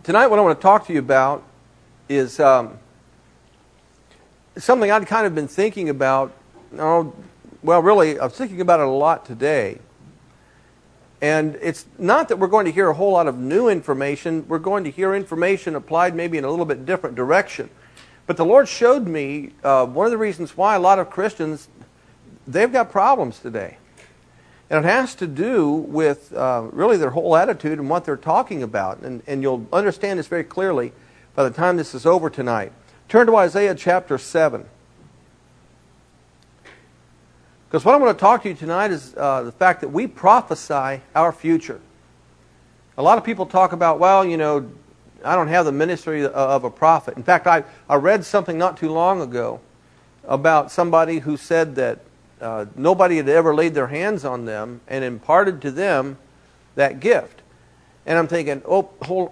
Tonight what I want to talk to you about is something I'd kind of been thinking about. Really, I was thinking about it a lot today. And it's not that we're going to hear a whole lot of new information. We're going to hear information applied maybe in a little bit different direction. But the Lord showed me one of the reasons why a lot of Christians, they've got problems today. And it has to do with really their whole attitude and what they're talking about. And you'll understand this very clearly by the time this is over tonight. Turn to Isaiah chapter 7. Because what I'm going to talk to you tonight is the fact that we prophesy our future. A lot of people talk about, I don't have the ministry of a prophet. In fact, I read something not too long ago about somebody who said that nobody had ever laid their hands on them and imparted to them that gift. And I'm thinking, one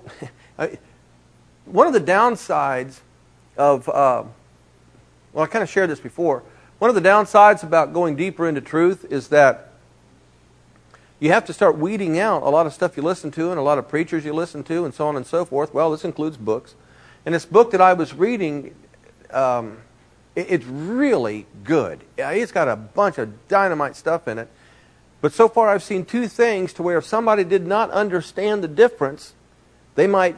of the downsides of, I kind of shared this before. One of the downsides about going deeper into truth is that you have to start weeding out a lot of stuff you listen to and a lot of preachers you listen to and so on and so forth. Well, this includes books. And this book that I was reading, it's really good. It's got a bunch of dynamite stuff in it. But so far I've seen two things to where if somebody did not understand the difference, they might,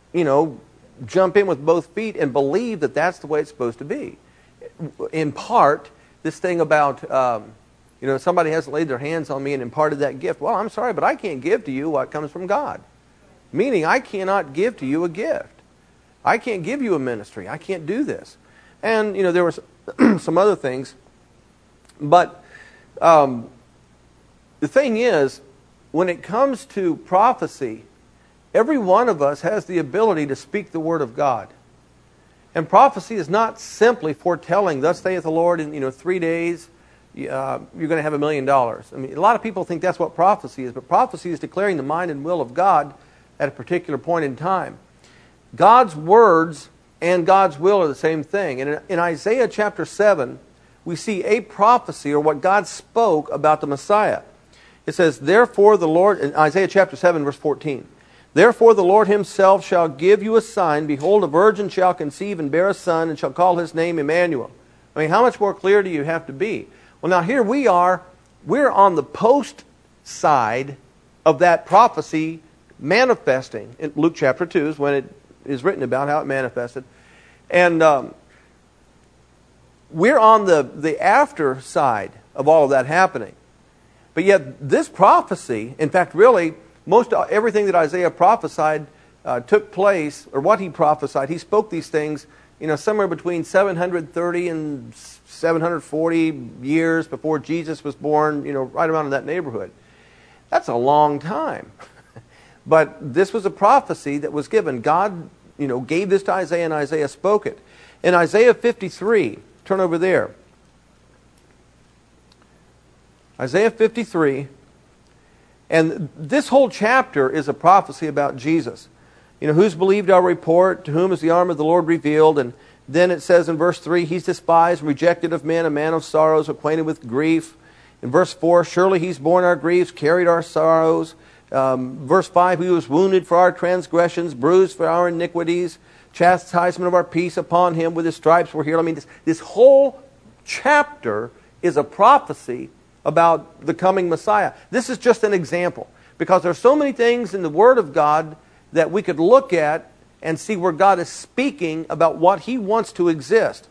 jump in with both feet and believe that that's the way it's supposed to be. In part, this thing about, somebody hasn't laid their hands on me and imparted that gift. Well, I'm sorry, but I can't give to you what comes from God. Meaning, I cannot give to you a gift. I can't give you a ministry. I can't do this. And, there was some other things. But the thing is, when it comes to prophecy, every one of us has the ability to speak the Word of God. And prophecy is not simply foretelling, thus saith the Lord, in 3 days, you're going to have $1 million. I mean, a lot of people think that's what prophecy is, but prophecy is declaring the mind and will of God at a particular point in time. God's words and God's will are the same thing. And in Isaiah chapter 7, we see a prophecy, or what God spoke about the Messiah. It says, therefore the Lord, in Isaiah chapter 7, verse 14, therefore the Lord himself shall give you a sign. Behold, a virgin shall conceive and bear a son, and shall call his name Emmanuel. I mean, how much more clear do you have to be? Well, now here we are. We're on the post side of that prophecy manifesting. In Luke chapter 2 is when it is written about how it manifested. And we're on the after side of all of that happening. But yet this prophecy, in fact, really, everything that Isaiah prophesied took place, or what he prophesied, he spoke these things, somewhere between 730 and 740 years before Jesus was born, right around in that neighborhood. That's a long time. But this was a prophecy that was given. God, gave this to Isaiah, and Isaiah spoke it. In Isaiah 53, turn over there. Isaiah 53. And this whole chapter is a prophecy about Jesus. Who's believed our report? To whom is the arm of the Lord revealed? And then it says in verse 3, he's despised, rejected of men, a man of sorrows, acquainted with grief. In verse 4, surely he's borne our griefs, carried our sorrows. Verse 5, he was wounded for our transgressions, bruised for our iniquities. Chastisement of our peace upon him, with his stripes we're healed. I mean, this whole chapter is a prophecy about the coming Messiah. This is just an example, because there are so many things in the Word of God that we could look at and see where God is speaking about what He wants to exist.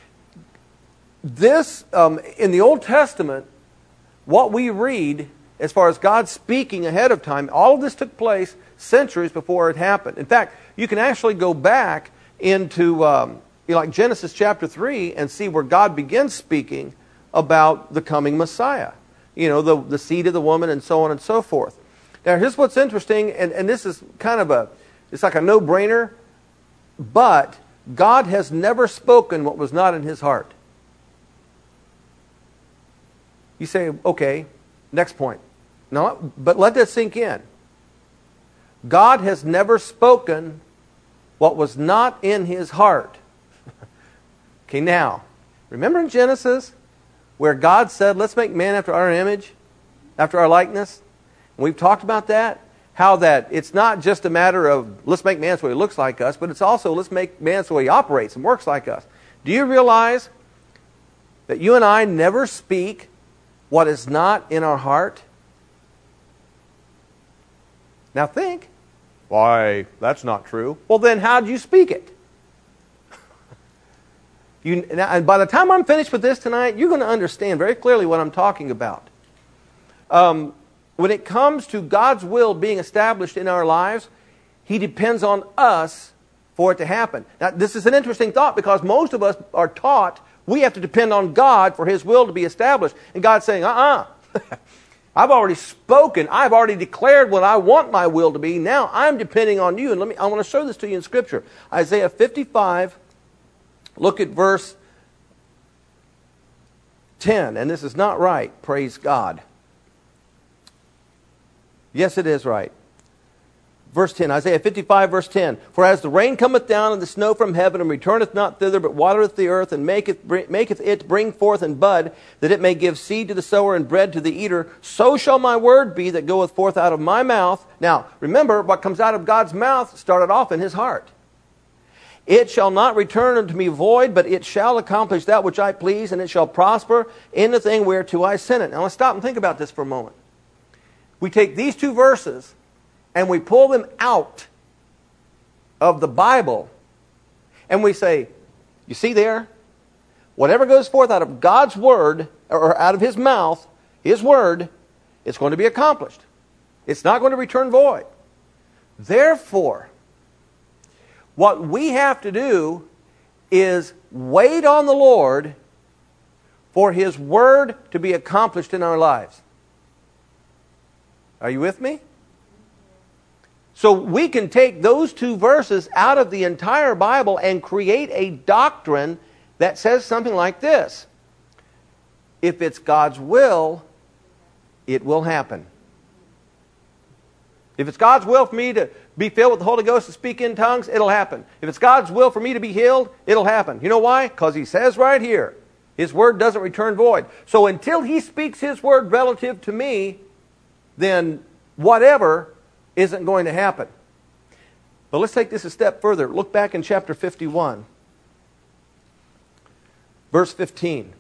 This, in the Old Testament, what we read as far as God speaking ahead of time, all of this took place centuries before it happened. In fact, you can actually go back into like Genesis chapter 3 and see where God begins speaking about the coming Messiah. The seed of the woman and so on and so forth. Now, here's what's interesting, and this is kind of it's like a no-brainer, but God has never spoken what was not in His heart. You say, okay, next point. No, but let that sink in. God has never spoken what was not in His heart. Okay, now, remember in Genesis where God said, let's make man after our image, after our likeness? And we've talked about that. how that it's not just a matter of let's make man so he looks like us, but it's also let's make man so he operates and works like us. Do you realize that you and I never speak what is not in our heart? Now think. Why, that's not true. Well, then how do you speak it? And by the time I'm finished with this tonight, you're going to understand very clearly what I'm talking about. When it comes to God's will being established in our lives, He depends on us for it to happen. Now, this is an interesting thought because most of us are taught we have to depend on God for His will to be established. And God's saying, I've already spoken. I've already declared what I want my will to be. Now I'm depending on you. And I want to show this to you in Scripture. Isaiah 55, look at verse 10. And this is not right, praise God. Yes, it is right. Verse 10, Isaiah 55, verse 10. For as the rain cometh down and the snow from heaven, and returneth not thither, but watereth the earth, and maketh it bring forth and bud, that it may give seed to the sower and bread to the eater, so shall my word be that goeth forth out of my mouth. Now, remember, what comes out of God's mouth started off in His heart. It shall not return unto me void, but it shall accomplish that which I please, and it shall prosper in the thing whereto I sent it. Now, let's stop and think about this for a moment. We take these two verses and we pull them out of the Bible and we say, you see there? Whatever goes forth out of God's word, or out of His mouth, His word, it's going to be accomplished. It's not going to return void. Therefore, what we have to do is wait on the Lord for His word to be accomplished in our lives. Are you with me? So we can take those two verses out of the entire Bible and create a doctrine that says something like this. If it's God's will, it will happen. If it's God's will for me to be filled with the Holy Ghost and speak in tongues, it'll happen. If it's God's will for me to be healed, it'll happen. You know why? Because He says right here, His word doesn't return void. So until He speaks His word relative to me, then whatever isn't going to happen. But let's take this a step further. Look back in chapter 51. Verse 15.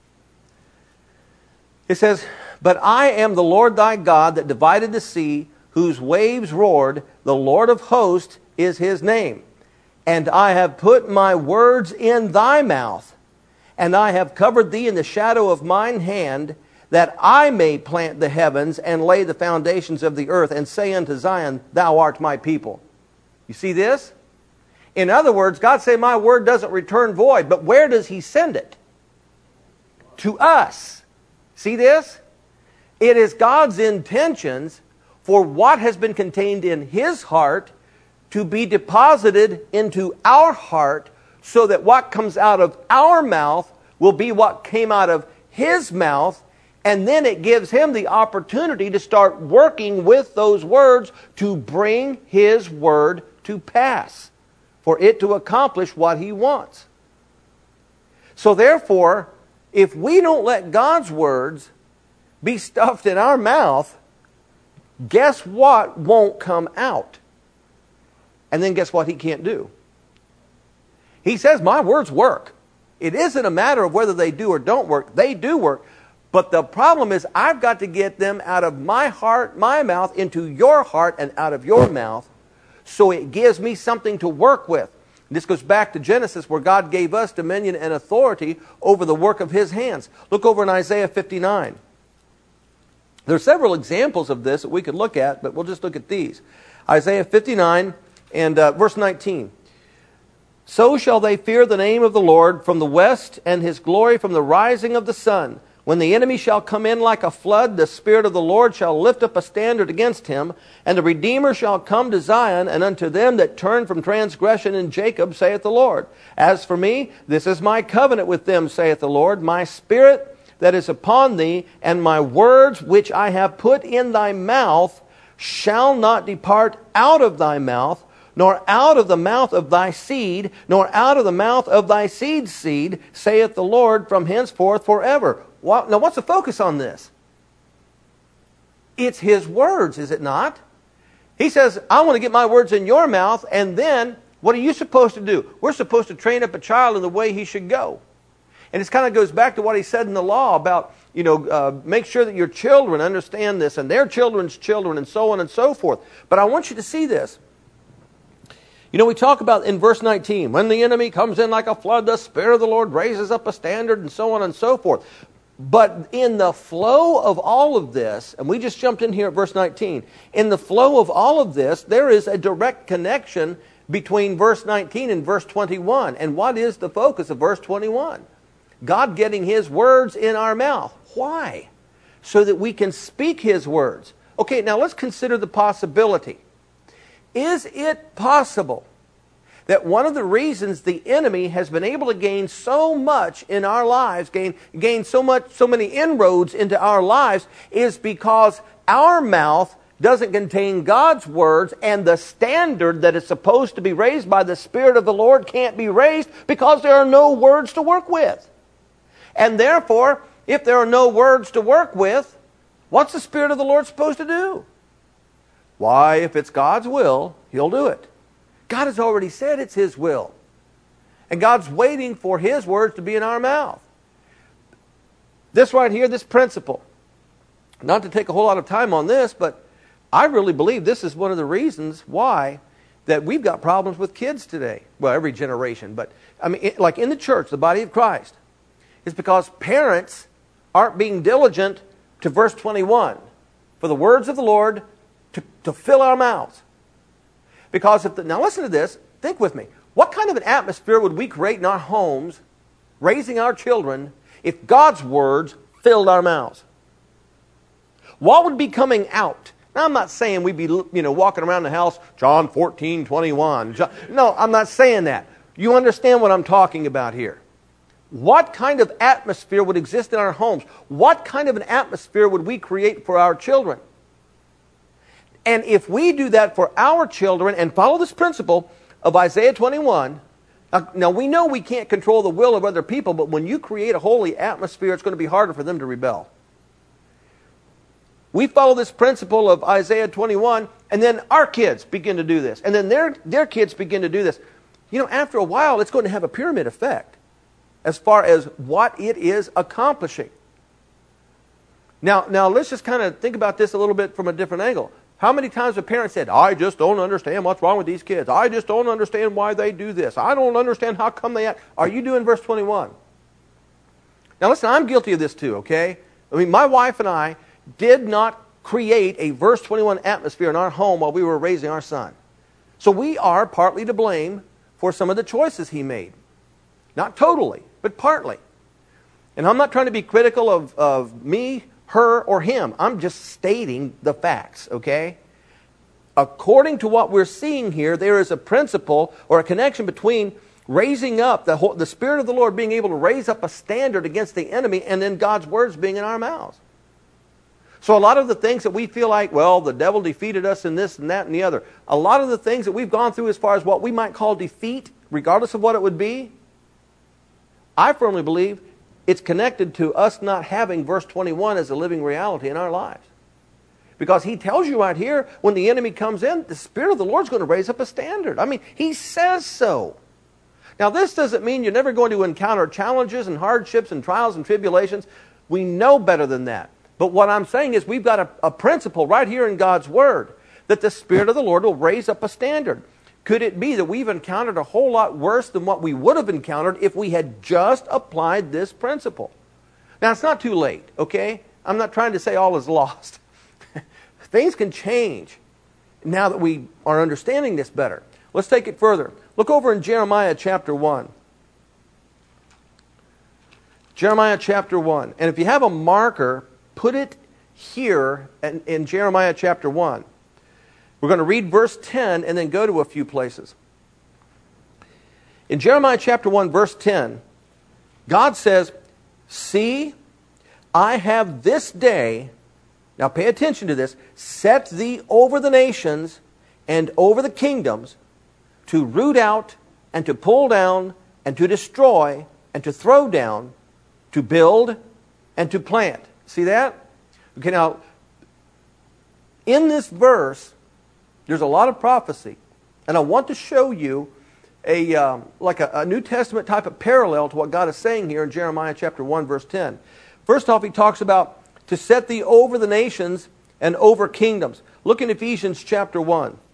It says, But I am the Lord thy God that divided the sea, whose waves roared. The Lord of hosts is His name. And I have put my words in thy mouth, and I have covered thee in the shadow of mine hand, that I may plant the heavens and lay the foundations of the earth, and say unto Zion, Thou art my people. You see this? In other words, God say, my word doesn't return void. But where does He send it? To us. See this? It is God's intentions for what has been contained in His heart to be deposited into our heart, so that what comes out of our mouth will be what came out of His mouth. And then it gives Him the opportunity to start working with those words to bring His word to pass, for it to accomplish what He wants. So therefore, if we don't let God's words be stuffed in our mouth, guess what won't come out? And then guess what He can't do? He says, my words work. It isn't a matter of whether they do or don't work. They do work. But the problem is I've got to get them out of my heart, my mouth, into your heart and out of your mouth, so it gives me something to work with. This goes back to Genesis, where God gave us dominion and authority over the work of His hands. Look over in Isaiah 59. There are several examples of this that we could look at, but we'll just look at these. Isaiah 59 and verse 19. So shall they fear the name of the Lord from the west, and His glory from the rising of the sun. When the enemy shall come in like a flood, the Spirit of the Lord shall lift up a standard against him, and the Redeemer shall come to Zion, and unto them that turn from transgression in Jacob, saith the Lord. As for me, this is my covenant with them, saith the Lord. My Spirit that is upon thee, and my words which I have put in thy mouth, shall not depart out of thy mouth, nor out of the mouth of thy seed, nor out of the mouth of thy seed's seed, saith the Lord, from henceforth forever. Now, what's the focus on this? It's His words, is it not? He says, I want to get my words in your mouth, and then what are you supposed to do? We're supposed to train up a child in the way he should go. And it kind of goes back to what he said in the law about, make sure that your children understand this and their children's children and so on and so forth. But I want you to see this. We talk about in verse 19, when the enemy comes in like a flood, the Spirit of the Lord raises up a standard and so on and so forth. But in the flow of all of this, and we just jumped in here at verse 19, in the flow of all of this, there is a direct connection between verse 19 and verse 21. And what is the focus of verse 21? God getting His words in our mouth. Why? So that we can speak His words. Okay, now let's consider the possibility. Is it possible that one of the reasons the enemy has been able to gain so much in our lives, gain so many inroads into our lives, is because our mouth doesn't contain God's words, and the standard that is supposed to be raised by the Spirit of the Lord can't be raised because there are no words to work with. And therefore, if there are no words to work with, what's the Spirit of the Lord supposed to do? Why, if it's God's will, He'll do it. God has already said it's His will. And God's waiting for His words to be in our mouth. This right here, this principle, not to take a whole lot of time on this, but I really believe this is one of the reasons why that we've got problems with kids today. Well, every generation, but like in the church, the body of Christ. It's because parents aren't being diligent to verse 21 for the words of the Lord to fill our mouths. Because now listen to this, think with me. What kind of an atmosphere would we create in our homes, raising our children, if God's words filled our mouths? What would be coming out? Now, I'm not saying we'd be walking around the house, John 14:21. No, I'm not saying that. You understand what I'm talking about here. What kind of atmosphere would exist in our homes? What kind of an atmosphere would we create for our children? And if we do that for our children and follow this principle of Isaiah 21, now we know we can't control the will of other people, but when you create a holy atmosphere, it's going to be harder for them to rebel. We follow this principle of Isaiah 21, and then our kids begin to do this. And then their kids begin to do this. After a while, it's going to have a pyramid effect as far as what it is accomplishing. Now let's just kind of think about this a little bit from a different angle. How many times have parents said, I just don't understand what's wrong with these kids. I just don't understand why they do this. I don't understand how come they act. Are you doing verse 21? Now listen, I'm guilty of this too, okay? My wife and I did not create a verse 21 atmosphere in our home while we were raising our son. So we are partly to blame for some of the choices he made. Not totally, but partly. And I'm not trying to be critical of me, her, or him. I'm just stating the facts, okay? According to what we're seeing here, there is a principle or a connection between raising up, the Spirit of the Lord being able to raise up a standard against the enemy, and then God's words being in our mouths. So a lot of the things that we feel like, well, the devil defeated us in this and that and the other, a lot of the things that we've gone through as far as what we might call defeat, regardless of what it would be, I firmly believe it's connected to us not having verse 21 as a living reality in our lives. Because he tells you right here, when the enemy comes in, the Spirit of the Lord's going to raise up a standard. He says so. Now, this doesn't mean you're never going to encounter challenges and hardships and trials and tribulations. We know better than that. But what I'm saying is we've got a principle right here in God's Word that the Spirit of the Lord will raise up a standard. Could it be that we've encountered a whole lot worse than what we would have encountered if we had just applied this principle? Now, it's not too late, okay? I'm not trying to say all is lost. Things can change now that we are understanding this better. Let's take it further. Look over in Jeremiah chapter 1. Jeremiah chapter 1. And if you have a marker, put it here in Jeremiah chapter 1. We're going to read verse 10 and then go to a few places. In Jeremiah chapter 1, verse 10, God says, "See, I have this day," now pay attention to this, "set thee over the nations and over the kingdoms, to root out and to pull down and to destroy and to throw down, to build and to plant." See that? Okay, now, in this verse, There's a lot of prophecy. And I want to show you a New Testament type of parallel to what God is saying here in Jeremiah chapter 1, verse 10. First off, he talks about to set thee over the nations and over kingdoms. Look in Ephesians chapter 1. And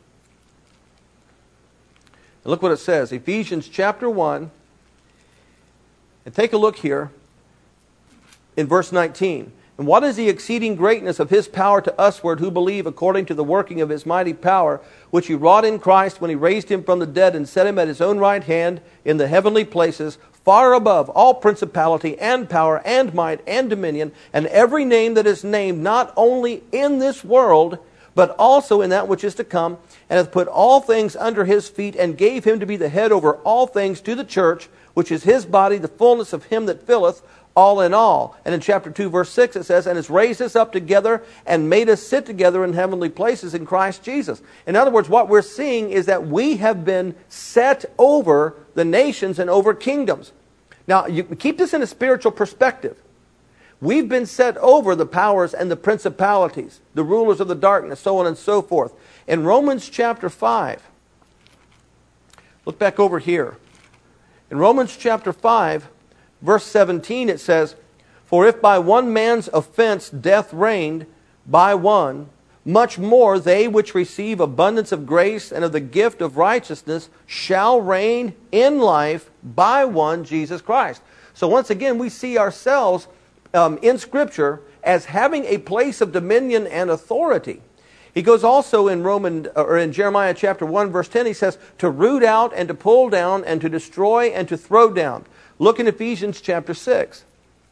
look what it says. Ephesians chapter 1. And take a look here in verse 19. And what is the exceeding greatness of His power to usward who believe according to the working of His mighty power, which He wrought in Christ when He raised Him from the dead and set Him at His own right hand in the heavenly places, far above all principality and power and might and dominion, and every name that is named, not only in this world, but also in that which is to come, and hath put all things under His feet, and gave Him to be the head over all things to the church, which is His body, the fullness of Him that filleth all in all. And in chapter 2, verse 6, it says, and has raised us up together and made us sit together in heavenly places in Christ Jesus. In other words, what we're seeing is that we have been set over the nations and over kingdoms. Now, you keep this in a spiritual perspective. We've been set over the powers and the principalities, the rulers of the darkness, so on and so forth. In Romans chapter 5, look back over here. In Romans chapter 5, verse 17, it says, for if by one man's offense death reigned by one, much more they which receive abundance of grace and of the gift of righteousness shall reign in life by one, Jesus Christ. So once again, we see ourselves in Scripture as having a place of dominion and authority. He goes also in Jeremiah chapter 1, verse 10, he says, to root out and to pull down and to destroy and to throw down. Look in Ephesians chapter 6.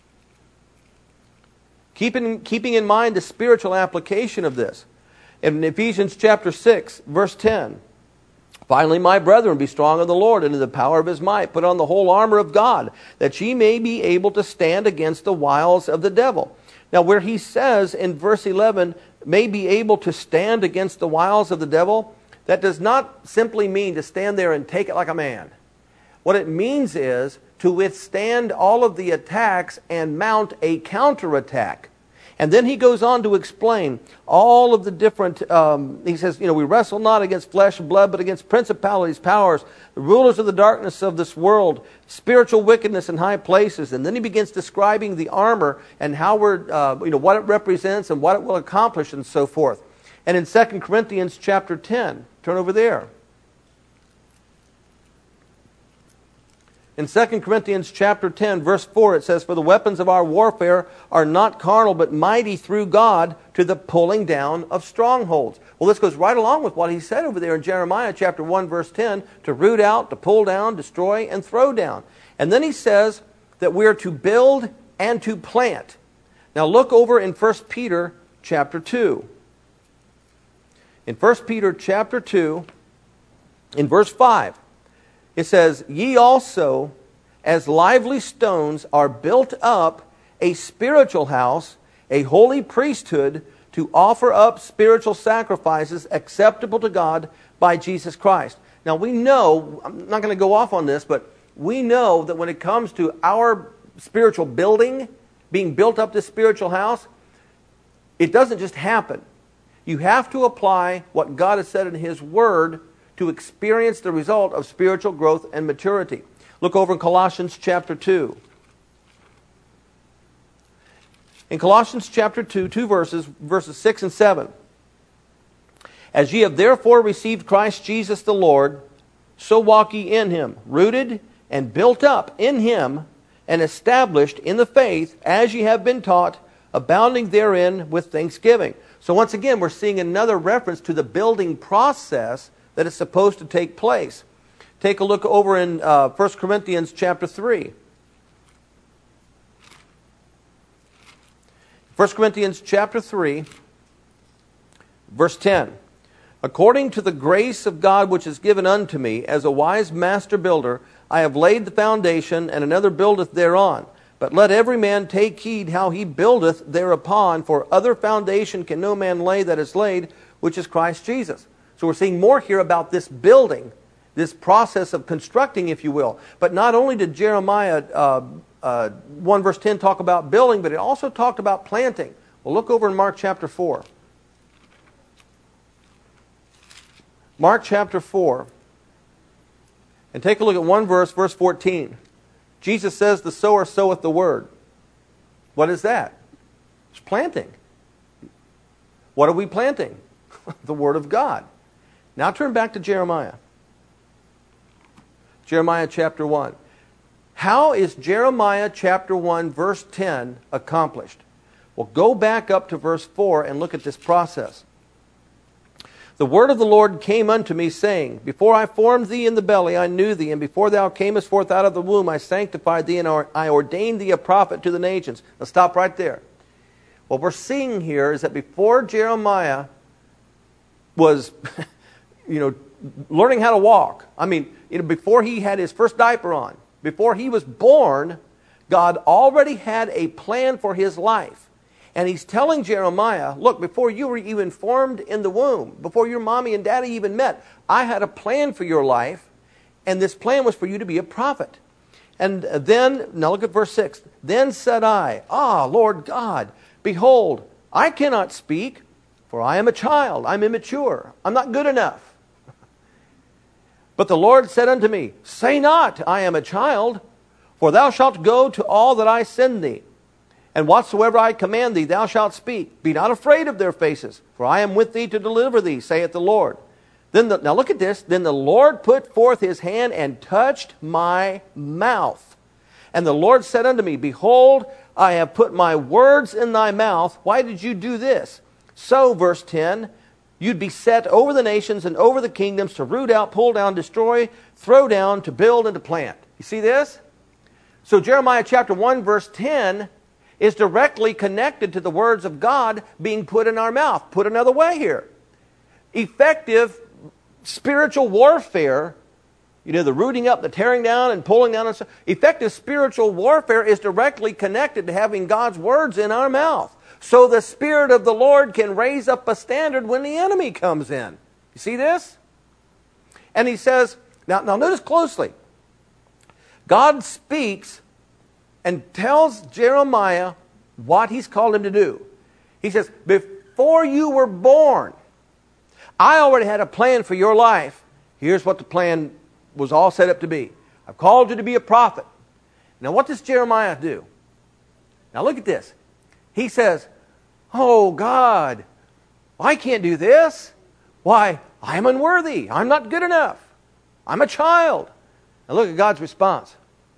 Keeping in mind the spiritual application of this. In Ephesians chapter 6, verse 10. Finally, my brethren, be strong in the Lord and in the power of His might. Put on the whole armor of God, that ye may be able to stand against the wiles of the devil. Now, where he says in verse 11, may be able to stand against the wiles of the devil, that does not simply mean to stand there and take it like a man. What it means is to withstand all of the attacks and mount a counterattack. And then he goes on to explain all of the different, he says, we wrestle not against flesh and blood, but against principalities, powers, the rulers of the darkness of this world, spiritual wickedness in high places. And then he begins describing the armor and how what it represents and what it will accomplish and so forth. And in 2 Corinthians chapter 10, turn over there. In 2 Corinthians chapter 10, verse 4, it says, for the weapons of our warfare are not carnal, but mighty through God to the pulling down of strongholds. Well, this goes right along with what he said over there in Jeremiah chapter 1, verse 10, to root out, to pull down, destroy, and throw down. And then he says that we are to build and to plant. Now look over in 1 Peter chapter 2. In 1 Peter chapter 2, in verse 5, it says, ye also, as lively stones, are built up a spiritual house, a holy priesthood, to offer up spiritual sacrifices acceptable to God by Jesus Christ. Now we know, I'm not going to go off on this, but we know that when it comes to our spiritual building, being built up this spiritual house, it doesn't just happen. You have to apply what God has said in His Word to experience the result of spiritual growth and maturity. Look over in Colossians chapter 2. In Colossians chapter 2, verses 6 and 7. As ye have therefore received Christ Jesus the Lord, so walk ye in Him, rooted and built up in Him, and established in the faith, as ye have been taught, abounding therein with thanksgiving. So once again, we're seeing another reference to the building process that is supposed to take place. Take a look over in 1 Corinthians chapter 3. 1 Corinthians chapter 3, verse 10. According to the grace of God which is given unto me, as a wise master builder, I have laid the foundation, and another buildeth thereon. But let every man take heed how he buildeth thereupon, for other foundation can no man lay that is laid, which is Christ Jesus. So we're seeing more here about this building, this process of constructing, if you will. But not only did Jeremiah 1 verse 10 talk about building, but it also talked about planting. Well, look over in Mark chapter 4. Mark chapter 4. And take a look at one verse, verse 14. Jesus says, the sower soweth the word. What is that? It's planting. What are we planting? The word of God. Now turn back to Jeremiah. Jeremiah chapter 1. How is Jeremiah chapter 1 verse 10 accomplished? Well, go back up to verse 4 and look at this process. The word of the Lord came unto me, saying, Before I formed thee in the belly, I knew thee, and before thou camest forth out of the womb, I sanctified thee, and I ordained thee a prophet to the nations. Now stop right there. What we're seeing here is that before Jeremiah was, learning how to walk, before he had his first diaper on, before he was born, God already had a plan for his life. And he's telling Jeremiah, look, before you were even formed in the womb, before your mommy and daddy even met, I had a plan for your life, and this plan was for you to be a prophet. And then, now look at verse 6. Then said I, Lord God, behold, I cannot speak, for I am a child, I'm immature, I'm not good enough. But the Lord said unto me, Say not, I am a child, for thou shalt go to all that I send thee. And whatsoever I command thee, thou shalt speak. Be not afraid of their faces, for I am with thee to deliver thee, saith the Lord. Now look at this. Then the Lord put forth his hand and touched my mouth. And the Lord said unto me, Behold, I have put my words in thy mouth. Why did you do this? So, verse 10, you'd be set over the nations and over the kingdoms to root out, pull down, destroy, throw down, to build and to plant. You see this? So Jeremiah chapter 1 verse 10 is directly connected to the words of God being put in our mouth. Put another way here. Effective spiritual warfare, the rooting up, the tearing down and pulling down. Effective spiritual warfare is directly connected to having God's words in our mouth. So the Spirit of the Lord can raise up a standard when the enemy comes in. You see this? And he says, now notice closely. God speaks and tells Jeremiah what he's called him to do. He says, before you were born, I already had a plan for your life. Here's what the plan was all set up to be. I've called you to be a prophet. Now what does Jeremiah do? Now look at this. He says, oh God, I can't do this. Why? I'm unworthy. I'm not good enough. I'm a child. Now look at God's response.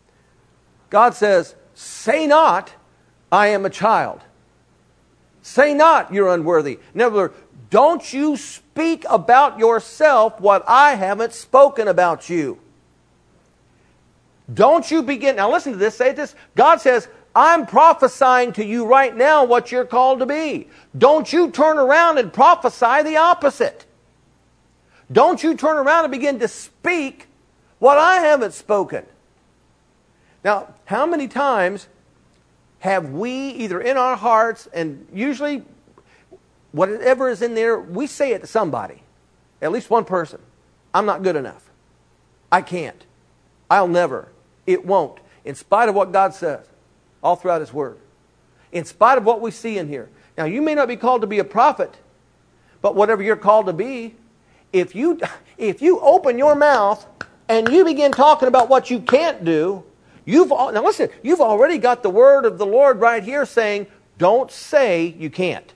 God says, say not, I am a child. Say not, you're unworthy. In other words, don't you speak about yourself what I haven't spoken about you. Don't you begin. Now listen to this, say this. God says, I'm prophesying to you right now what you're called to be. Don't you turn around and prophesy the opposite. Don't you turn around and begin to speak what I haven't spoken. Now, how many times have we, either in our hearts, and usually whatever is in there, we say it to somebody, at least one person, I'm not good enough. I can't. I'll never. It won't. In spite of what God says, all throughout His Word. In spite of what we see in here. Now, you may not be called to be a prophet, but whatever you're called to be, if you open your mouth and you begin talking about what you can't do, now listen, you've already got the word of the Lord right here saying, don't say you can't.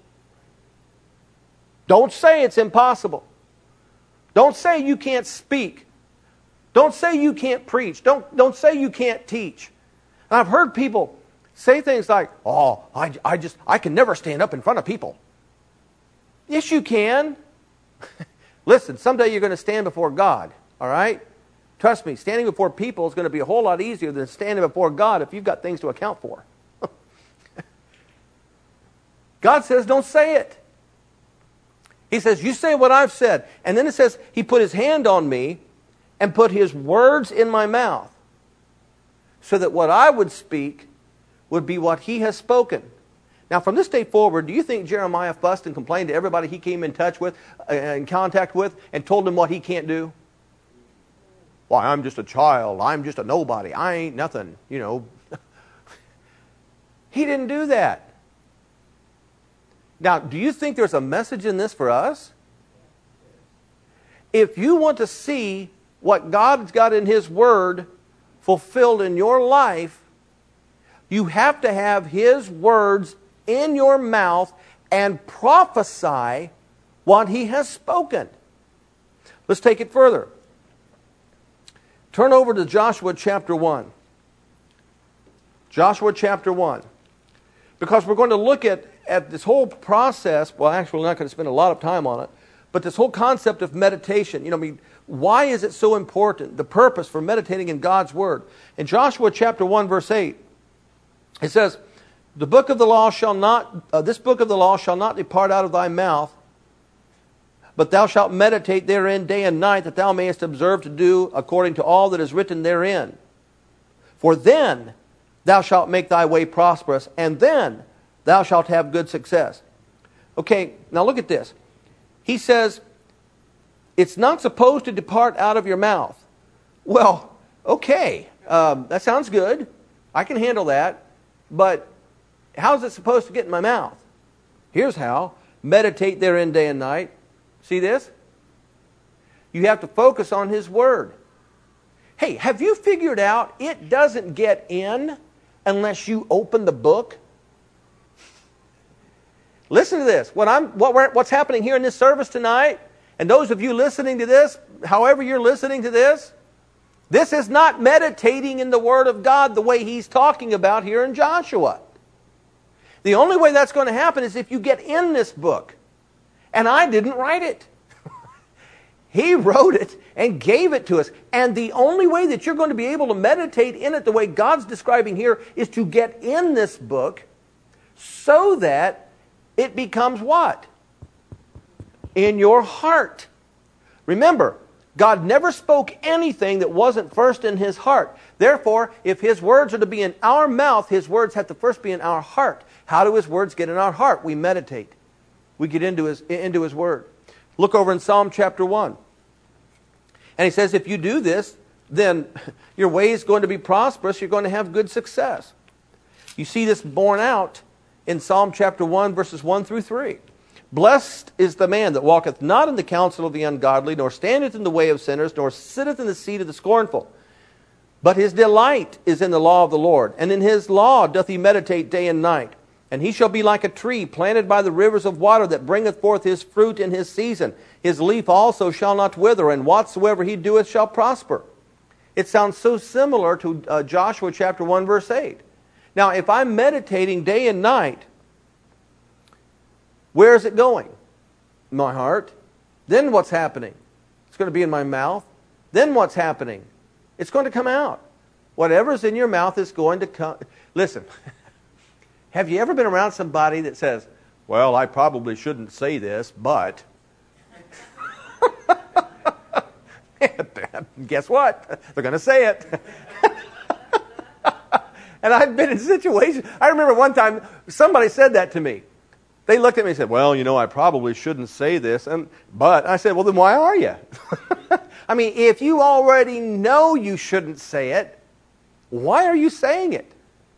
Don't say it's impossible. Don't say you can't speak. Don't say you can't preach. Don't say you can't teach. And I've heard people say things like, oh, I can never stand up in front of people. Yes, you can. Listen, someday you're going to stand before God, all right? Trust me, standing before people is going to be a whole lot easier than standing before God if you've got things to account for. God says, don't say it. He says, you say what I've said. And then it says, He put His hand on me and put His words in my mouth so that what I would speak would be what He has spoken. Now, from this day forward, do you think Jeremiah fussed and complained to everybody he came in touch with, in contact with, and told them what he can't do? Why, I'm just a child. I'm just a nobody. I ain't nothing, He didn't do that. Now, do you think there's a message in this for us? If you want to see what God's got in His Word fulfilled in your life, you have to have His words in your mouth and prophesy what He has spoken. Let's take it further. Turn over to Joshua chapter 1. Joshua chapter 1. Because we're going to look at this whole process. Well, actually, we're not going to spend a lot of time on it. But this whole concept of meditation. Why is it so important? The purpose for meditating in God's Word. In Joshua chapter 1, verse 8, it says, this book of the law shall not depart out of thy mouth, but thou shalt meditate therein day and night, that thou mayest observe to do according to all that is written therein. For then thou shalt make thy way prosperous, and then thou shalt have good success. Okay, now look at this. He says, it's not supposed to depart out of your mouth. Well, okay, that sounds good. I can handle that. But how is it supposed to get in my mouth? Here's how. Meditate therein day and night. See this? You have to focus on His Word. Hey, have you figured out it doesn't get in unless you open the book? Listen to this. What's happening here in this service tonight, and those of you listening to this, however you're listening to this is not meditating in the Word of God the way He's talking about here in Joshua. The only way that's going to happen is if you get in this book. And I didn't write it. He wrote it and gave it to us. And the only way that you're going to be able to meditate in it the way God's describing here is to get in this book so that it becomes what? In your heart. Remember, God never spoke anything that wasn't first in His heart. Therefore, if His words are to be in our mouth, His words have to first be in our heart. How do His words get in our heart? We meditate. We get into His Word. Look over in Psalm chapter 1. And he says, if you do this, then your way is going to be prosperous. You're going to have good success. You see this borne out in Psalm chapter 1, verses 1 through 3. Blessed is the man that walketh not in the counsel of the ungodly, nor standeth in the way of sinners, nor sitteth in the seat of the scornful. But his delight is in the law of the Lord, and in His law doth he meditate day and night. And he shall be like a tree planted by the rivers of water, that bringeth forth his fruit in his season. His leaf also shall not wither, and whatsoever he doeth shall prosper. It sounds so similar to Joshua chapter 1, verse 8. Now, if I'm meditating day and night, where is it going? My heart. Then what's happening? It's going to be in my mouth. Then what's happening? It's going to come out. Whatever's in your mouth is going to come. Listen. Have you ever been around somebody that says, well, I probably shouldn't say this, but... Guess what? They're going to say it. And I've been in situations... I remember one time somebody said that to me. They looked at me and said, well, I probably shouldn't say this. But I said, well, then why are you? I mean, if you already know you shouldn't say it, why are you saying it?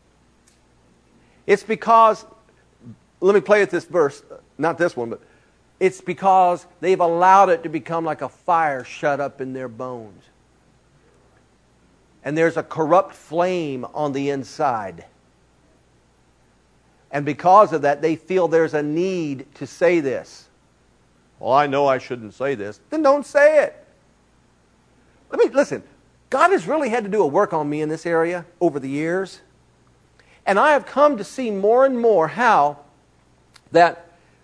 It's because, let me play with this verse, not this one, but it's because they've allowed it to become like a fire shut up in their bones. And there's a corrupt flame on the inside. And because of that, they feel there's a need to say this. Well, I know I shouldn't say this. Then don't say it. Listen, God has really had to do a work on me in this area over the years. And I have come to see more and more how that,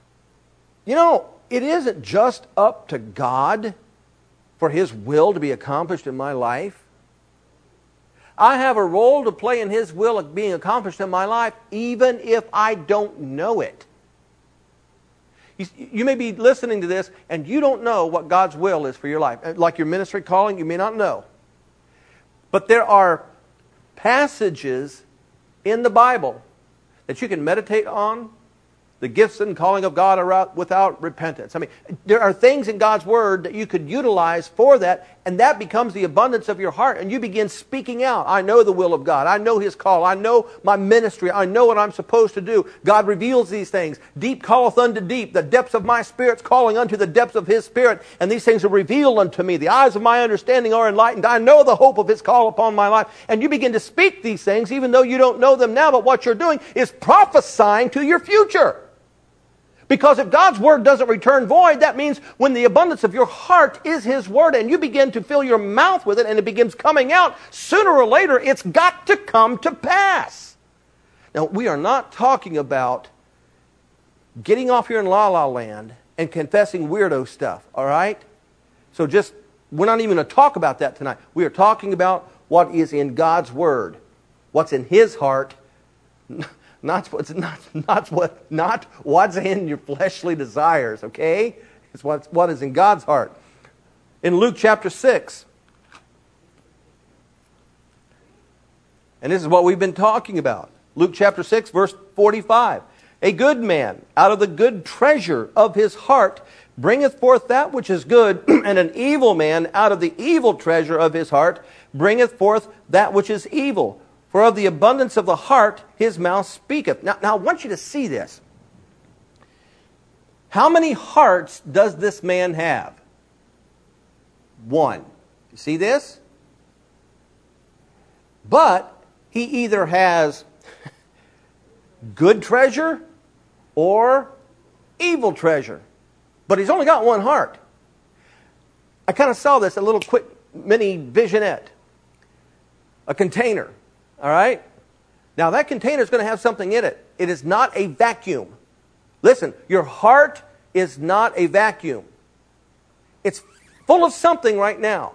it isn't just up to God for His will to be accomplished in my life. I have a role to play in His will being accomplished in my life, even if I don't know it. You may be listening to this and you don't know what God's will is for your life. Like your ministry calling, you may not know. But there are passages in the Bible that you can meditate on. The gifts and calling of God are without repentance. I mean, there are things in God's Word that you could utilize for that, And that becomes the abundance of your heart. And you begin speaking out. I know the will of God. I know His call. I know my ministry. I know what I'm supposed to do. God reveals these things. Deep calleth unto deep. The depths of my spirit's calling unto the depths of His Spirit. And these things are revealed unto me. The eyes of my understanding are enlightened. I know the hope of His call upon my life. And you begin to speak these things even though you don't know them now. But what you're doing is prophesying to your future. Because if God's Word doesn't return void, that means when the abundance of your heart is His Word and you begin to fill your mouth with it and it begins coming out, sooner or later it's got to come to pass. Now, we are not talking about getting off here in La La Land and confessing weirdo stuff, all right? So we're not even going to talk about that tonight. We are talking about what is in God's Word, what's in His heart, not what's in your fleshly desires, okay? It's what is in God's heart. In Luke chapter 6, and this is what we've been talking about. Luke chapter 6, verse 45. A good man out of the good treasure of his heart bringeth forth that which is good, and an evil man out of the evil treasure of his heart bringeth forth that which is evil. For of the abundance of the heart his mouth speaketh. Now I want you to see this. How many hearts does this man have? One. You see this? But he either has good treasure or evil treasure. But he's only got one heart. I kind of saw this, a little quick mini visionette. A container. All right? Now that container is going to have something in it. It is not a vacuum. Listen, your heart is not a vacuum. It's full of something right now.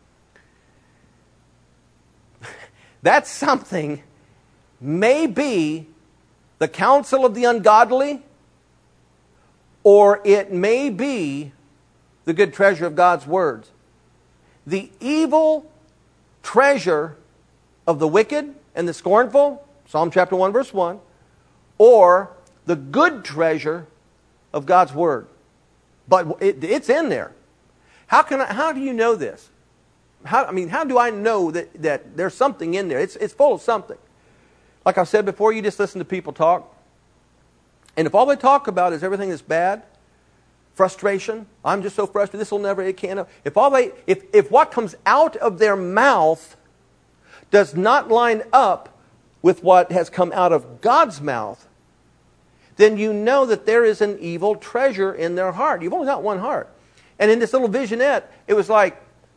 That something may be the counsel of the ungodly, or it may be the good treasure of God's words. The evil treasure of the wicked and the scornful, Psalm chapter 1, verse 1, or the good treasure of God's Word. But it's in there. How do you know this? How do I know that there's something in there? It's full of something. Like I said before, you just listen to people talk. And if all they talk about is everything that's bad, frustration, I'm just so frustrated, it can't. If what comes out of their mouth does not line up with what has come out of God's mouth, then you know that there is an evil treasure in their heart. You've only got one heart. And in this little visionette, it was like,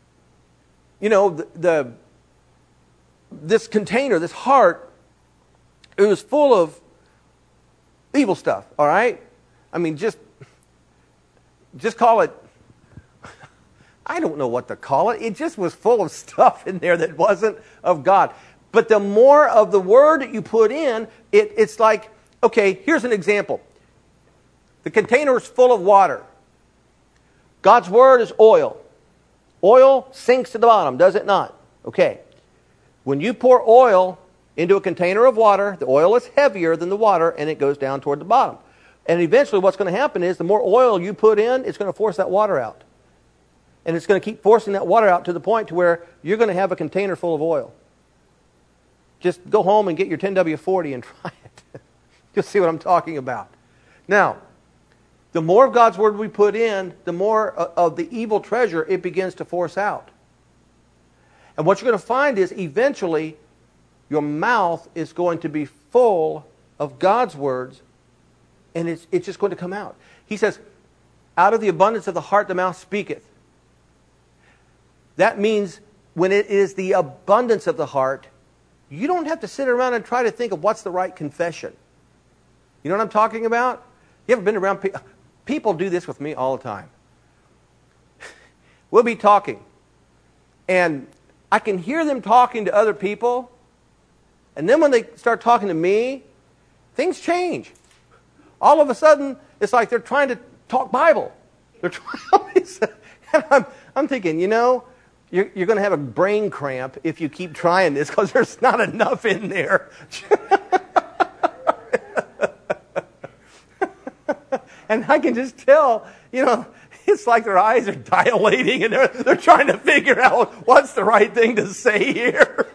this container, this heart, it was full of evil stuff, all right? I mean, just call it, I don't know what to call it. It just was full of stuff in there that wasn't of God. But the more of the Word that you put in, it's like, okay, here's an example. The container is full of water. God's Word is oil. Oil sinks to the bottom, does it not? Okay. When you pour oil into a container of water, the oil is heavier than the water, and it goes down toward the bottom. And eventually what's going to happen is the more oil you put in, it's going to force that water out. And it's going to keep forcing that water out to the point to where you're going to have a container full of oil. Just go home and get your 10W40 and try it. You'll see what I'm talking about. Now, the more of God's Word we put in, the more of the evil treasure it begins to force out. And what you're going to find is eventually your mouth is going to be full of God's words, and it's just going to come out. He says, out of the abundance of the heart the mouth speaketh. That means when it is the abundance of the heart, you don't have to sit around and try to think of what's the right confession. You know what I'm talking about? You ever been around people? People do this with me all the time. We'll be talking, and I can hear them talking to other people, and then when they start talking to me, things change. All of a sudden, it's like they're trying to talk Bible. They're trying, and I'm thinking, you're going to have a brain cramp if you keep trying this because there's not enough in there. And I can just tell, it's like their eyes are dilating and they're trying to figure out what's the right thing to say here.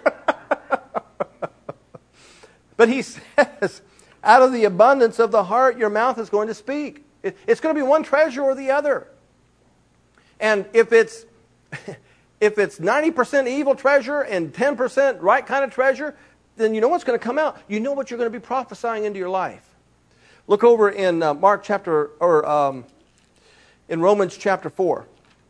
But he says, out of the abundance of the heart, your mouth is going to speak. It's going to be one treasure or the other. And if it's 90% evil treasure and 10% right kind of treasure, then you know what's going to come out. You know what you're going to be prophesying into your life. Look over in in Romans chapter 4.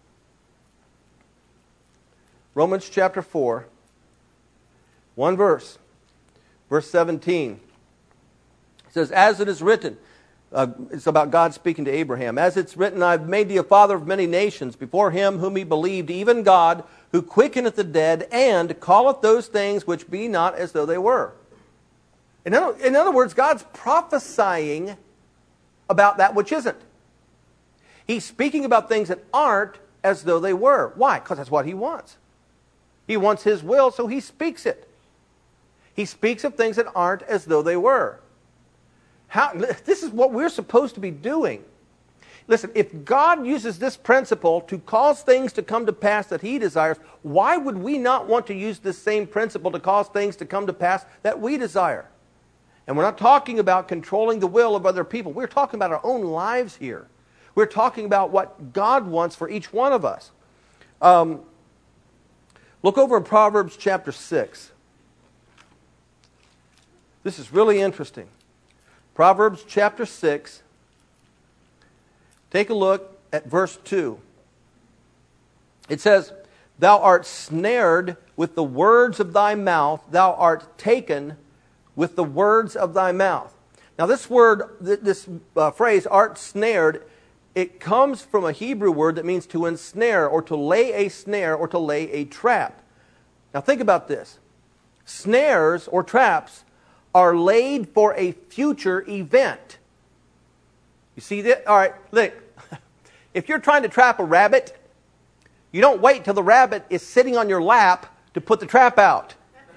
Romans chapter 4, one verse, verse 17. It says, as it is written, it's about God speaking to Abraham. As it's written, I've made thee a father of many nations before him whom he believed, even God, who quickeneth the dead, and calleth those things which be not as though they were. In other words, God's prophesying about that which isn't. He's speaking about things that aren't as though they were. Why? Because that's what he wants. He wants his will, so he speaks it. He speaks of things that aren't as though they were. This is what we're supposed to be doing. Listen, if God uses this principle to cause things to come to pass that he desires, why would we not want to use this same principle to cause things to come to pass that we desire? And we're not talking about controlling the will of other people. We're talking about our own lives here. We're talking about what God wants for each one of us. Look over in Proverbs chapter 6. This is really interesting. Proverbs chapter 6. Take a look at verse 2. It says, thou art snared with the words of thy mouth, thou art taken with the words of thy mouth. Now this word, this phrase, art snared, it comes from a Hebrew word that means to ensnare or to lay a snare or to lay a trap. Now think about this. Snares or traps are laid for a future event. You see that? All right, look. If you're trying to trap a rabbit, you don't wait till the rabbit is sitting on your lap to put the trap out.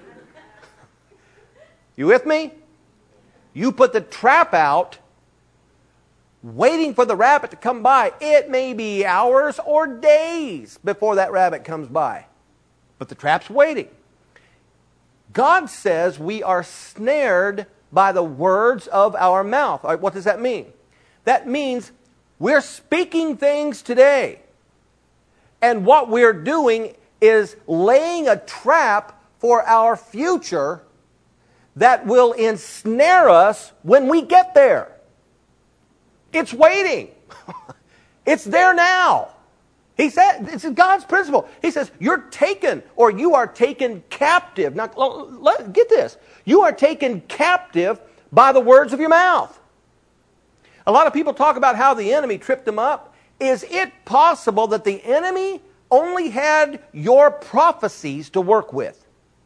You with me? You put the trap out, waiting for the rabbit to come by. It may be hours or days before that rabbit comes by. But the trap's waiting. God says we are snared by the words of our mouth. All right, what does that mean? That means we're speaking things today. And what we're doing is laying a trap for our future that will ensnare us when we get there. It's waiting. It's there now. He said, it's God's principle. He says, you're taken, or you are taken captive. Now, get this. You are taken captive by the words of your mouth. A lot of people talk about how the enemy tripped them up. Is it possible that the enemy only had your prophecies to work with?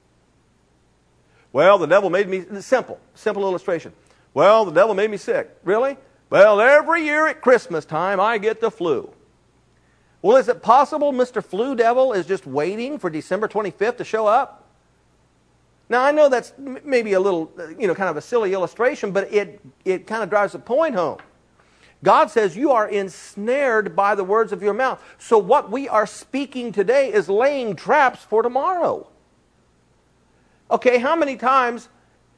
Well, the devil made me, simple illustration. Well, the devil made me sick. Really? Well, every year at Christmas time, I get the flu. Well, is it possible Mr. Flu Devil is just waiting for December 25th to show up? Now, I know that's maybe a little, kind of a silly illustration, but it kind of drives the point home. God says you are ensnared by the words of your mouth. So what we are speaking today is laying traps for tomorrow. Okay, how many times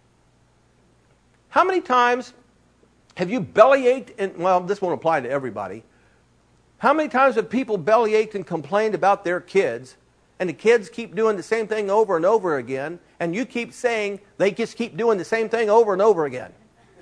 have you bellyached, and well, this won't apply to everybody. How many times have people bellyached and complained about their kids, and the kids keep doing the same thing over and over again, and you keep saying they just keep doing the same thing over and over again?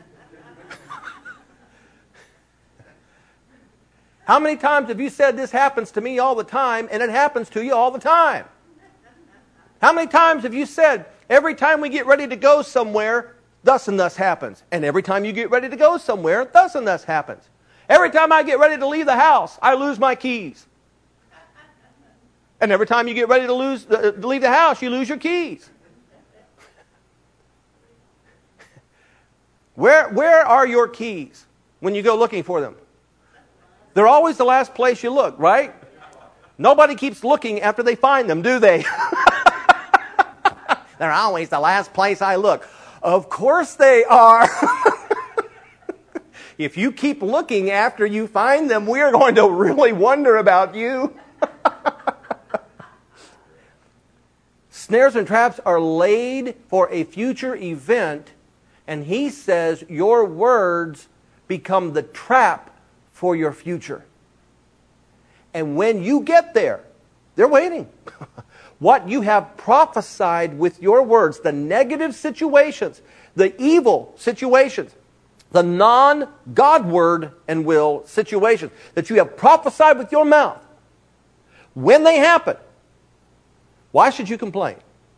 How many times have you said this happens to me all the time, and it happens to you all the time? How many times have you said, every time we get ready to go somewhere, thus and thus happens. And every time you get ready to go somewhere, thus and thus happens. Every time I get ready to leave the house, I lose my keys. And every time you get ready to leave the house, you lose your keys. Where are your keys when you go looking for them? They're always the last place you look, right? Nobody keeps looking after they find them, do they? They're always the last place I look. Of course they are. if you keep looking after you find them, we are going to really wonder about you. Snares and traps are laid for a future event, and he says your words become the trap for your future. And when you get there, they're waiting. What you have prophesied with your words, the negative situations, the evil situations, the non-God word and will situations that you have prophesied with your mouth, when they happen, why should you complain?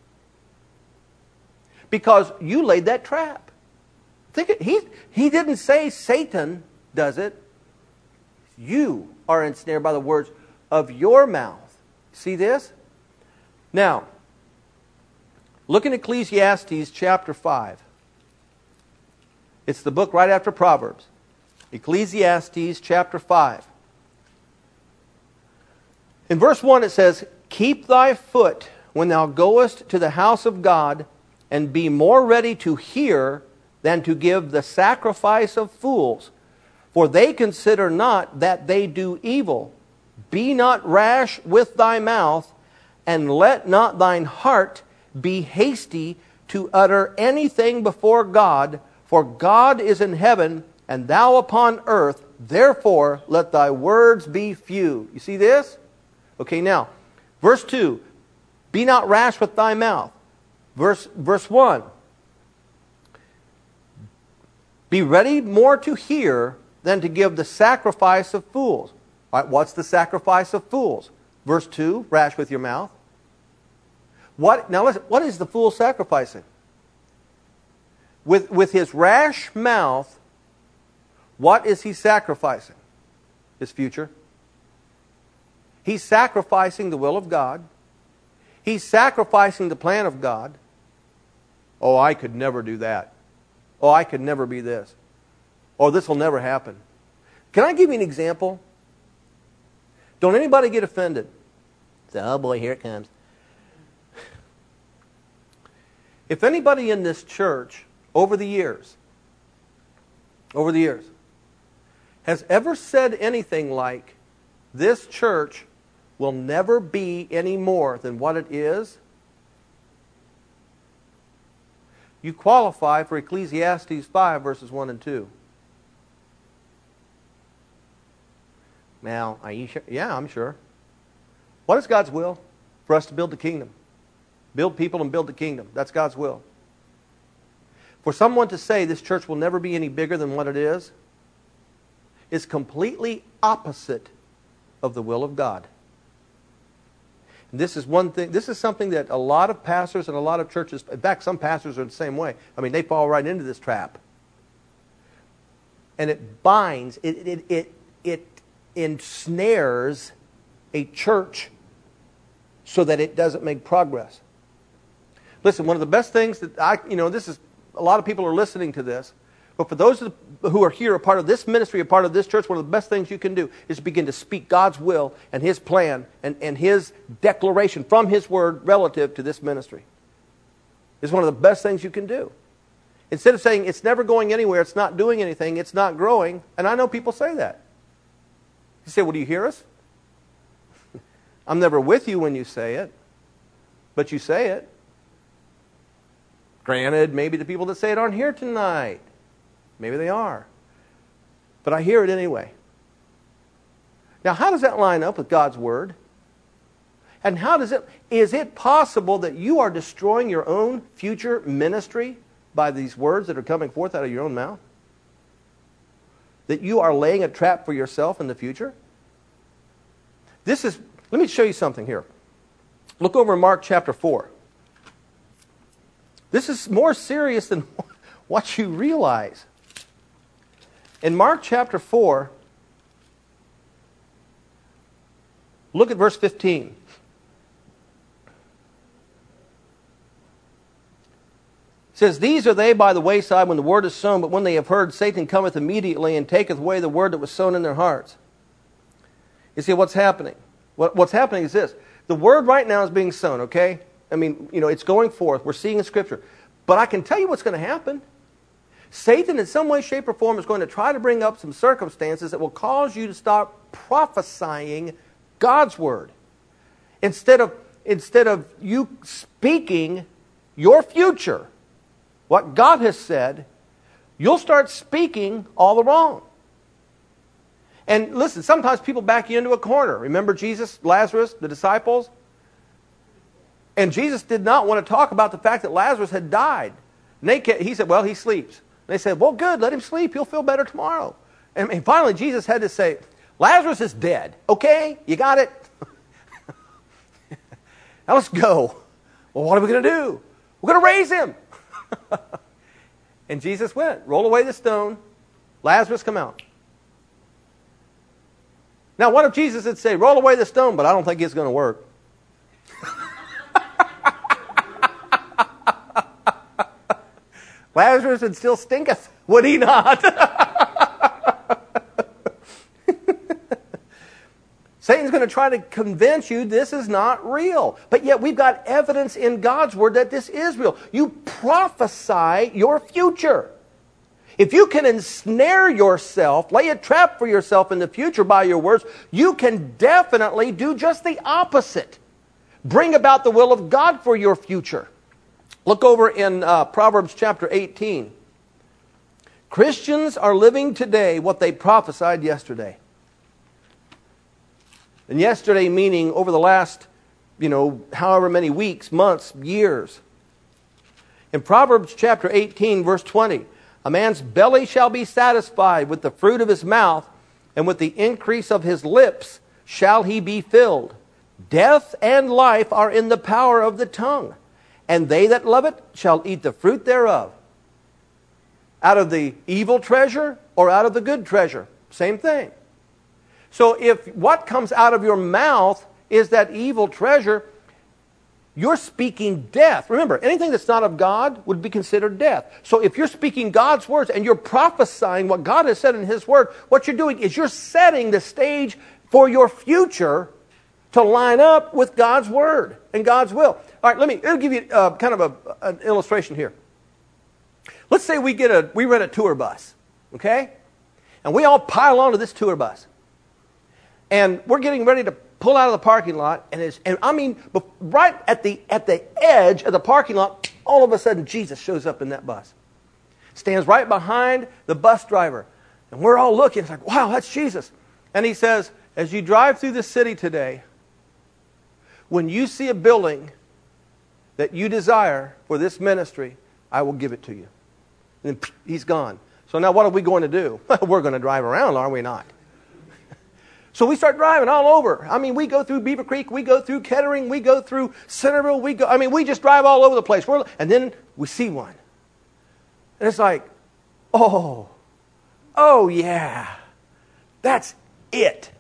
Because you laid that trap. He didn't say Satan does it. You are ensnared by the words of your mouth. See this? Now, look in Ecclesiastes chapter 5. It's the book right after Proverbs. Ecclesiastes chapter 5. In verse 1 it says, "Keep thy foot when thou goest to the house of God, and be more ready to hear than to give the sacrifice of fools. For they consider not that they do evil. Be not rash with thy mouth, and let not thine heart be hasty to utter anything before God. For God is in heaven, and thou upon earth. Therefore let thy words be few." You see this? Okay, now, verse 2. "Be not rash with thy mouth." Verse 1. "Be ready more to hear than to give the sacrifice of fools." All right, what's the sacrifice of fools? Verse 2, rash with your mouth. Now listen, what is the fool sacrificing? With his rash mouth, what is he sacrificing? His future. He's sacrificing the will of God. He's sacrificing the plan of God. Oh, I could never do that. Oh, I could never be this. Oh, this will never happen. Can I give you an example? Don't anybody get offended. Say, oh boy, here it comes. If anybody in this church over the years, has ever said anything like, this church will never be any more than what it is, you qualify for Ecclesiastes 5, verses 1 and 2. Now, are you sure? Yeah, I'm sure. What is God's will? For us to build the kingdom. Build people and build the kingdom. That's God's will. For someone to say this church will never be any bigger than what it is completely opposite of the will of God. This is one thing. This is something that a lot of pastors and a lot of churches, in fact, some pastors are the same way. I mean, they fall right into this trap. And it binds, it ensnares a church so that it doesn't make progress. Listen, one of the best things that this is, a lot of people are listening to this, but for those who are here, a part of this ministry, a part of this church, one of the best things you can do is begin to speak God's will and His plan and His declaration from His Word relative to this ministry. It's one of the best things you can do. Instead of saying, it's never going anywhere, it's not doing anything, it's not growing, and I know people say that. You say, well, do you hear us? I'm never with you when you say it, but you say it. Granted, maybe the people that say it aren't here tonight. Maybe they are. But I hear it anyway. Now, how does that line up with God's Word? And is it possible that you are destroying your own future ministry by these words that are coming forth out of your own mouth? That you are laying a trap for yourself in the future? Let me show you something here. Look over in Mark chapter 4. This is more serious than what you realize. In Mark chapter 4, look at verse 15. It says, "These are they by the wayside when the word is sown, but when they have heard, Satan cometh immediately and taketh away the word that was sown in their hearts." You see what's happening? What's happening is this. The word right now is being sown, okay? I mean, it's going forth. We're seeing in Scripture. But I can tell you what's going to happen. Satan, in some way, shape, or form, is going to try to bring up some circumstances that will cause you to start prophesying God's word. Instead of you speaking your future, what God has said, you'll start speaking all the wrong. And listen, sometimes people back you into a corner. Remember Jesus, Lazarus, the disciples? And Jesus did not want to talk about the fact that Lazarus had died. And he said, well, he sleeps. And they said, well, good, let him sleep. He'll feel better tomorrow. And finally, Jesus had to say, Lazarus is dead. Okay, you got it? Now let's go. Well, what are we going to do? We're going to raise him. And Jesus went, roll away the stone. Lazarus, come out. Now, what if Jesus had said, roll away the stone, but I don't think it's going to work? Lazarus would still stinketh, would he not? Satan's going to try to convince you this is not real. But yet we've got evidence in God's word that this is real. You prophesy your future. If you can ensnare yourself, lay a trap for yourself in the future by your words, you can definitely do just the opposite. Bring about the will of God for your future. Look over in Proverbs chapter 18. Christians are living today what they prophesied yesterday. And yesterday meaning over the last, however many weeks, months, years. In Proverbs chapter 18, verse 20, a man's belly shall be satisfied with the fruit of his mouth, and with the increase of his lips shall he be filled. Death and life are in the power of the tongue, and they that love it shall eat the fruit thereof. Out of the evil treasure or out of the good treasure? Same thing. So if what comes out of your mouth is that evil treasure, you're speaking death. Remember, anything that's not of God would be considered death. So if you're speaking God's words and you're prophesying what God has said in His Word, what you're doing is you're setting the stage for your future to line up with God's Word and God's will. All right, I'll give you kind of an illustration here. Let's say we rent a tour bus, okay? And we all pile onto this tour bus. And we're getting ready to pull out of the parking lot, right at the edge of the parking lot, all of a sudden Jesus shows up in that bus. Stands right behind the bus driver. And we're all looking, it's like, wow, that's Jesus. And he says, as you drive through the city today, when you see a building that you desire for this ministry, I will give it to you. And then he's gone. So now what are we going to do? We're going to drive around, are we not? So we start driving all over. We go through Beaver Creek, we go through Kettering, we go through Centerville, we just drive all over the place. And then we see one. And it's like, oh yeah, that's it.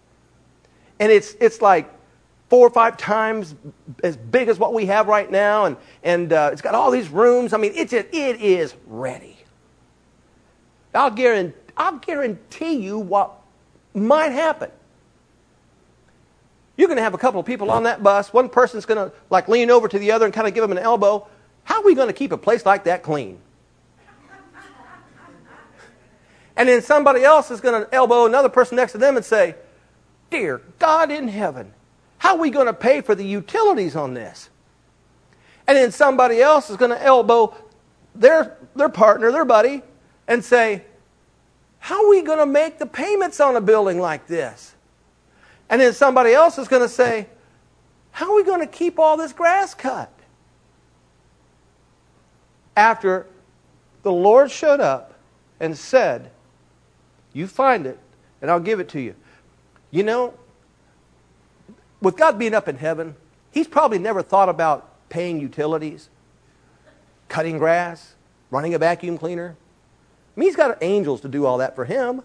And it's like 4 or 5 times as big as what we have right now, and it's got all these rooms. It is ready. I'll guarantee you what might happen. You're going to have a couple of people on that bus. One person's going to lean over to the other and kind of give them an elbow. How are we going to keep a place like that clean? And then somebody else is going to elbow another person next to them and say, dear God in heaven, how are we going to pay for the utilities on this? And then somebody else is going to elbow their partner, their buddy, and say, how are we going to make the payments on a building like this? And then somebody else is going to say, how are we going to keep all this grass cut? After the Lord showed up and said, you find it and I'll give it to you. With God being up in heaven, He's probably never thought about paying utilities, cutting grass, running a vacuum cleaner. He's got angels to do all that for Him.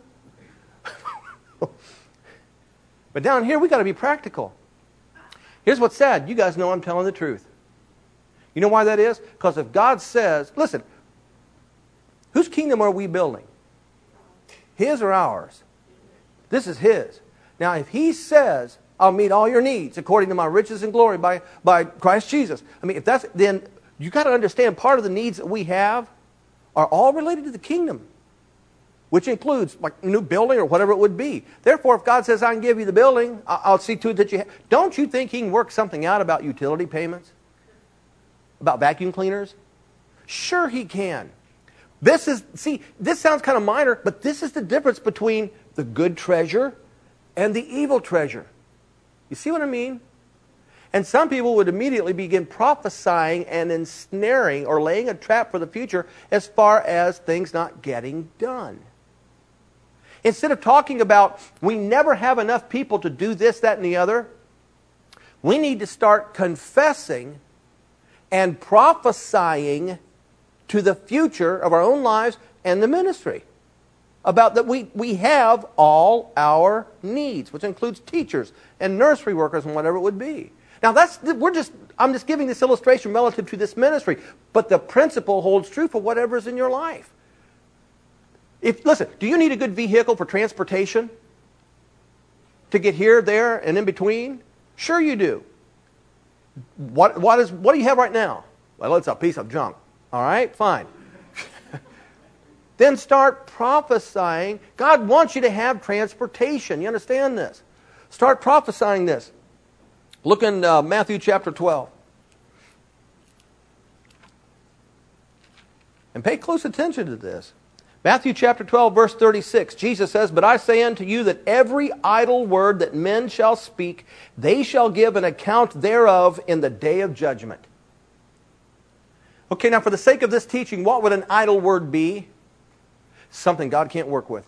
But down here, we got to be practical. Here's what's sad. You guys know I'm telling the truth. You know why that is? Because if God says, listen, whose kingdom are we building? His or ours? This is His. Now, if He says, I'll meet all your needs according to my riches and glory by Christ Jesus. Then you got to understand part of the needs that we have are all related to the kingdom, which includes like a new building or whatever it would be. Therefore, if God says, I can give you the building, I'll see to it that you have. Don't you think He can work something out about utility payments? About vacuum cleaners? Sure He can. This sounds kind of minor, but this is the difference between the good treasure and the evil treasure. You see what I mean? And some people would immediately begin prophesying and ensnaring or laying a trap for the future as far as things not getting done. Instead of talking about we never have enough people to do this, that, and the other, we need to start confessing and prophesying to the future of our own lives and the ministry about that we have all our needs, which includes teachers and nursery workers and whatever it would be. Now I'm just giving this illustration relative to this ministry, but the principle holds true for whatever is in your life. Listen, do you need a good vehicle for transportation? To get here, there, and in between? Sure you do. What do you have right now? Well, it's a piece of junk. All right, fine. Then start prophesying. God wants you to have transportation. You understand this? Start prophesying this. Look in Matthew chapter 12. And pay close attention to this. Matthew chapter 12, verse 36. Jesus says, But I say unto you that every idle word that men shall speak, they shall give an account thereof in the day of judgment. Okay, now for the sake of this teaching, what would an idle word be? Something God can't work with.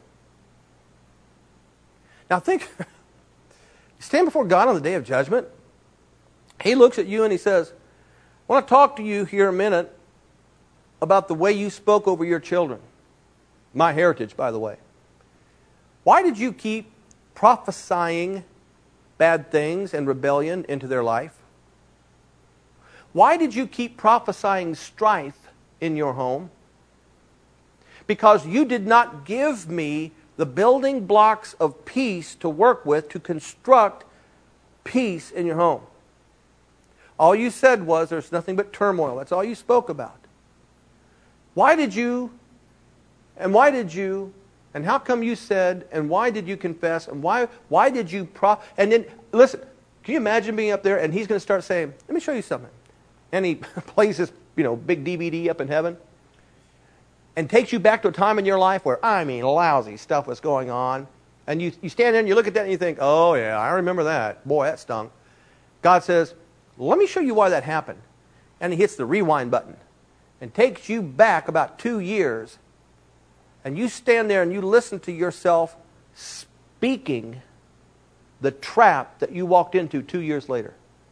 Now think, you stand before God on the day of judgment. He looks at you and He says, I want to talk to you here a minute about the way you spoke over your children. My heritage, by the way. Why did you keep prophesying bad things and rebellion into their life? Why did you keep prophesying strife in your home? Because you did not give me the building blocks of peace to work with to construct peace in your home. All you said was there's nothing but turmoil. That's all you spoke about. Why did you, and how come you said, and why did you confess, and why did you and then, listen, can you imagine being up there and He's going to start saying, let me show you something. And He plays this, big DVD up in heaven and takes you back to a time in your life where, lousy stuff was going on. And you stand there and you look at that and you think, oh yeah, I remember that. Boy, that stunk. God says, let me show you why that happened. And He hits the rewind button and takes you back about 2 years. And you stand there and you listen to yourself speaking the trap that you walked into 2 years later.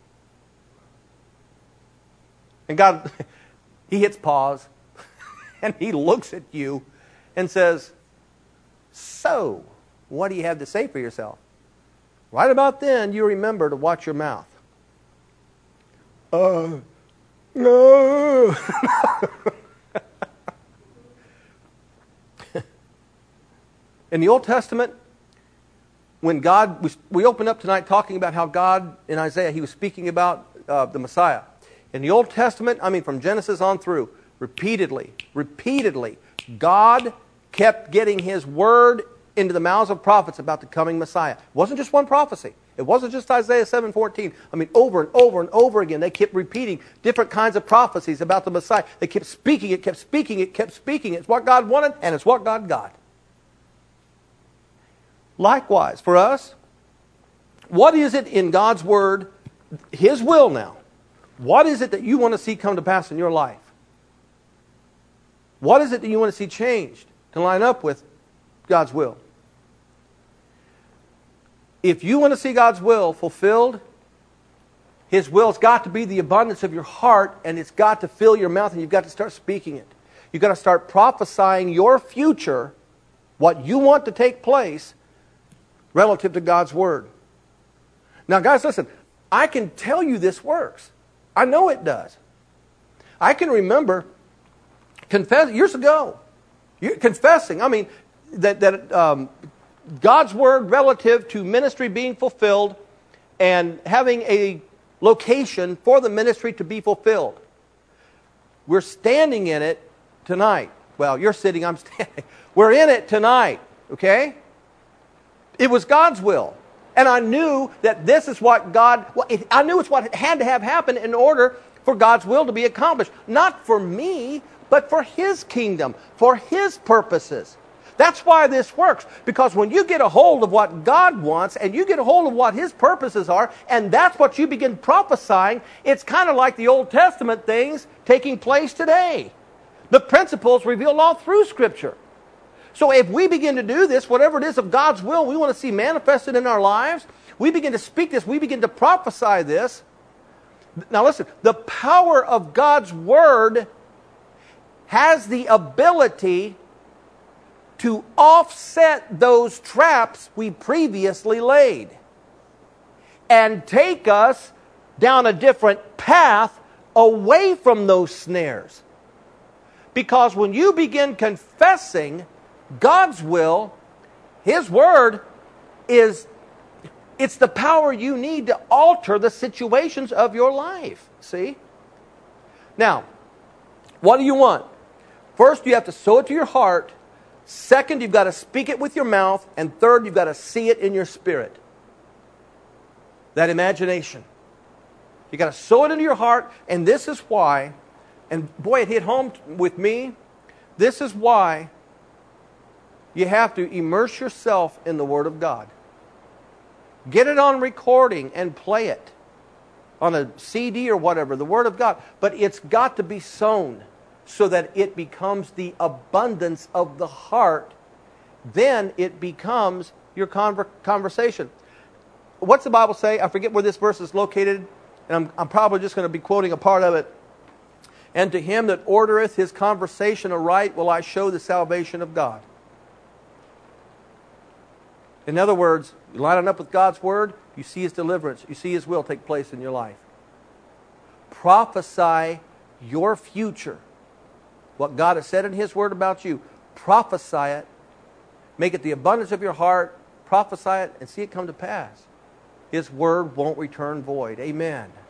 And God, He hits pause and He looks at you and says, so, what do you have to say for yourself? Right about then, you remember to watch your mouth. No. In the Old Testament, when God, we opened up tonight talking about how God, in Isaiah, He was speaking about the Messiah. In the Old Testament, from Genesis on through, repeatedly, God kept getting His word into the mouths of prophets about the coming Messiah. It wasn't just one prophecy. It wasn't just Isaiah 7:14. Over and over and over again, they kept repeating different kinds of prophecies about the Messiah. They kept speaking it. It's what God wanted, and it's what God got. Likewise, for us, what is it in God's Word, His will now? What is it that you want to see come to pass in your life? What is it that you want to see changed to line up with God's will? If you want to see God's will fulfilled, His will's got to be the abundance of your heart, and it's got to fill your mouth, and you've got to start speaking it. You've got to start prophesying your future, what you want to take place, relative to God's Word. Now, guys, listen, I can tell you this works. I know it does. I can remember years ago, confessing, that God's Word relative to ministry being fulfilled and having a location for the ministry to be fulfilled. We're standing in it tonight. Well, you're sitting, I'm standing. We're in it tonight, okay? It was God's will. And I knew that this is what I knew it's what had to have happened in order for God's will to be accomplished. Not for me, but for His kingdom, for His purposes. That's why this works. Because when you get a hold of what God wants, and you get a hold of what His purposes are, and that's what you begin prophesying, it's kind of like the Old Testament things taking place today. The principles revealed all through Scripture. So if we begin to do this, whatever it is of God's will we want to see manifested in our lives, we begin to speak this, we begin to prophesy this. Now listen, the power of God's Word has the ability to offset those traps we previously laid and take us down a different path away from those snares. Because when you begin confessing God's will, His Word it's the power you need to alter the situations of your life. See? Now, what do you want? First, you have to sow it to your heart. Second, you've got to speak it with your mouth. And third, you've got to see it in your spirit. That imagination. You've got to sow it into your heart. And this is why, and boy, it hit home with me. This is why you have to immerse yourself in the Word of God. Get it on recording and play it on a CD or whatever, the Word of God. But it's got to be sown so that it becomes the abundance of the heart. Then it becomes your conversation. What's the Bible say? I forget where this verse is located, and I'm probably just going to be quoting a part of it. And to him that ordereth his conversation aright will I show the salvation of God. In other words, you line it up with God's Word, you see His deliverance, you see His will take place in your life. Prophesy your future. What God has said in His Word about you, prophesy it. Make it the abundance of your heart, prophesy it, and see it come to pass. His Word won't return void. Amen.